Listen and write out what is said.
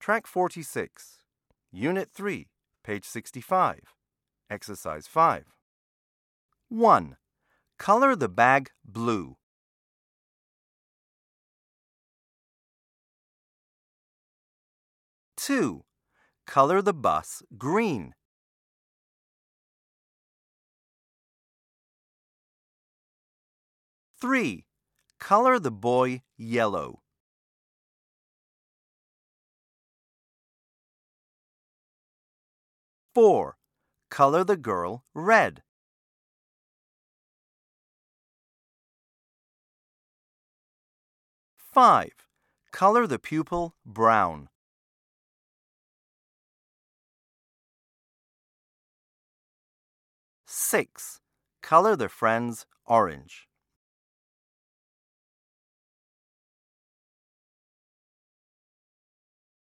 Track 46, Unit 3, page 65. Exercise 5. 1. Color the bag blue. 2. Color the bus green. 3. Color the boy yellow. 4. Color the girl red. 5. Color the pupil brown. 6. Color the friends orange.